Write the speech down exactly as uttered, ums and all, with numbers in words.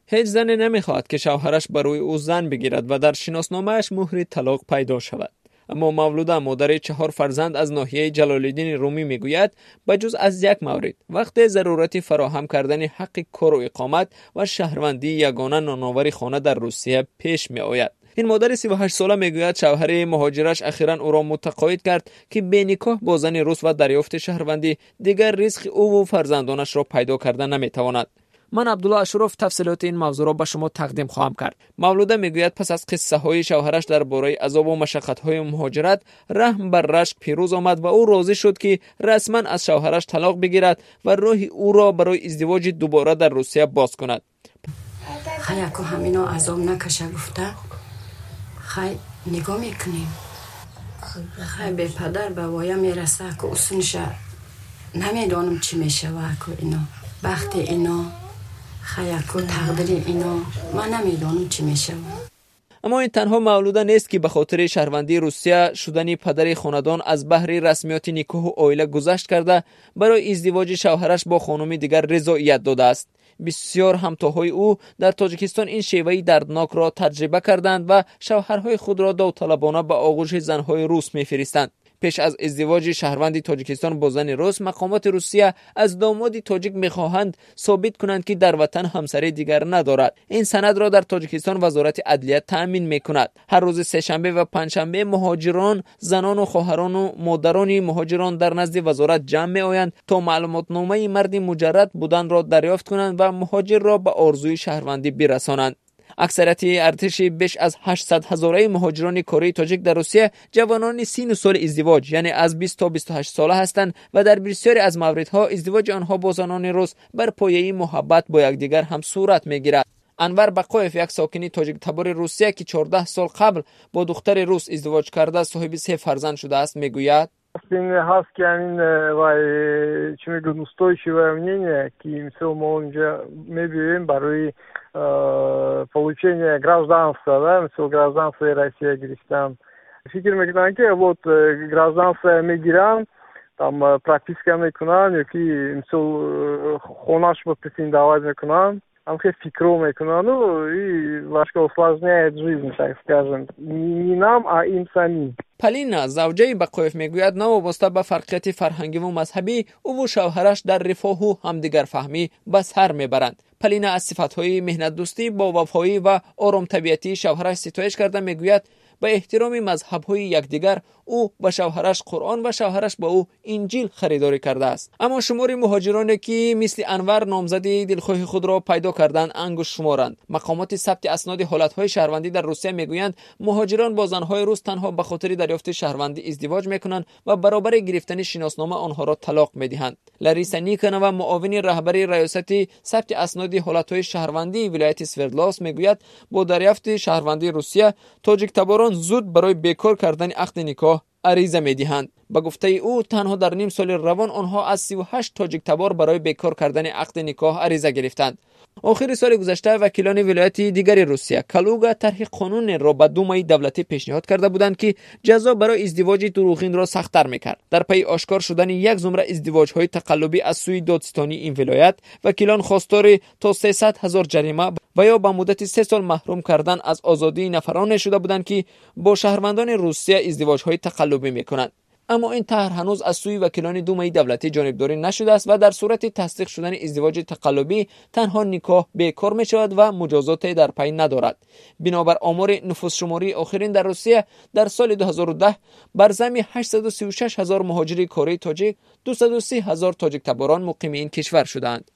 هیچ زنی نمیخواهد که شوهرش بر روی او زن بگیرد و در شناسنامه‌اش مهر طلاق پیدا شود. اما مولوده مادر چهار فرزند از ناحیه جلال‌الدین رومی میگوید بجز از یک مورد وقت ضرورت فراهم کردن حق کار و اقامت و شهروندی یگانه نانآور خانه در روسیه پیش می آید. این مادر سی و هشت ساله میگوید شوهر مهاجرش اخیراً او را متقاعد کرد که به نکاح با زن روس و دریافت شهروندی دیگر رزق او و فرزندانش را پیدا کردن نمیتواند. من عبدالله اشرف تفصیلات این موضوع را به شما تقدیم خواهم کرد. مولوده میگوید پس از قصه های شوهرش درباره عذاب و مشقت های مهاجرت رحم بر رشک پیروز آمد و او راضی شد که رسما از شوهرش طلاق بگیرد و راه او را برای ازدواج دوباره در روسیه باز کند. خیلی همینا عذاب نکشه گفته خیلی نگاه میکنیم خیلی به پدر به وایا میرسه که اصونش نمیدانم چی میشه و که اینا بخت اینا خیلی که تقدیر اینا من نمیدانم چی میشه. اما این تنها مولوده نیست که به خاطر شهروندی روسیه شدن پدر خاندان از بحر رسمیات نکاح و عائله گذشت کرده برای ازدواج شوهرش با خانم دیگر رضایت داده است. بسیار همتاهای او در تاجیکستان این شیوه دردناک را تجربه کردند و شوهرهای خود را داوطلبانه به آغوش زنهای روس میفرستند. پیش از ازدواج شهروند تاجیکستان با زن روس، مقامات روسیه از داماد تاجیک میخواهند ثابت کنند که در وطن همسری دیگر ندارد. این سند را در تاجیکستان وزارت عدلیه تامین میکند. هر روز سه‌شنبه و پنجشنبه مهاجران، زنان و خواهران و مادران مهاجران در نزد وزارت جمع میآیند تا معلوماتنامه مرد مجرد بودن را دریافت کنند و مهاجر را به آرزوی شهروندی برسانند. اکثریت ارتش بیش از هشتصد هزاره مهاجران کره تاجیک در روسیه جوانان سن و سال ازدواج یعنی از بیست تا بیست و هشت ساله هستند و در بسیاری از موردها ازدواج آنها با زنان روس بر پایه محبت با یکدیگر هم صورت میگیرد. انور بقایف یک ساکن تاجیک تبار روسیه که چهارده سال قبل با دختر روس ازدواج کرده صاحب سه فرزند شده است میگوید Хаски, они чему устойчивое мнение, что мы уже имеем баруи получения гражданства, да, все гражданство России, Гречестан. Фикер меканки, вот гражданство мигрант, там прописка меканан, ки все хонаш претендовать меканан. Там все фикром меканан, и важко усложняет жизнь, так скажем, не нам, а им самим. پالینا زوجه بقایف میگوید نوابسته به فرقیت فرهنگی و مذهبی او و شوهرش در رفاه و همدیگر فهمی به سر میبرند. پالینا از صفتهای مهنت دوستی با وفایی و آرام طبیعتی شوهرش ستایش کرده میگوید به احترام مذهب‌های یکدیگر او به شوهرش قرآن و شوهرش با او انجیل خریداری کرده است. اما شمار مهاجرانی که مثل انور نامزدی دلخواه خود را پیدا کردند انگشت شمارند. مقامات ثبت اسناد حالت‌های شهروندی در روسیه میگویند مهاجران با زن‌های روس تنها به خاطر دریافت شهروندی ازدواج میکنند و برابر گرفتن شناسنامه آنها را طلاق میدهند. لاریسا نیکنووا معاون رهبر ریاست ثبت اسناد حالت‌های شهروندی ولایت سوردلاسک میگوید با دریافت شهروندی روسیه تاجیک تباران زود برای بیکار کردن عقد نکاح عریضه می‌دهند. با گفته او تنها در نیم سال روان آنها از سی و هشت تاجیک تبار برای بیکار کردن عقد نکاح عریضه گرفتند. آخر سال گذشته وکیلان ولایت دیگر روسیه کالوگا طرح قانون را به دومای دولتی پیشنهاد کرده بودند که جزا برای ازدواج دروغین را سخت‌تر می‌کرد. در پی آشکار شدن یک زمره ازدواج‌های تقلبی از سوی دادستانی این ولایت، وکیلان خواستار تا سیصد هزار جریمه و یا به مدت سه سال محروم کردن از آزادی نفران شده بودند که با شهروندان روسیه ازدواج‌های تقلبی می‌کنند. اما این طرح هنوز از سوی وکیلان دومای دولتی جانبداری نشده است و در صورت تصدیق شدن ازدواج تقلبی تنها نکاح بیکار می شود و مجازات در پی ندارد. بنابر آمار نفوس شماری آخرین در روسیه در سال دو هزار و ده بر ضمن هشتصد و سی و شش هزار مهاجر کره تاجیک دویست و سی هزار تاجیک تباران مقیم این کشور شدند.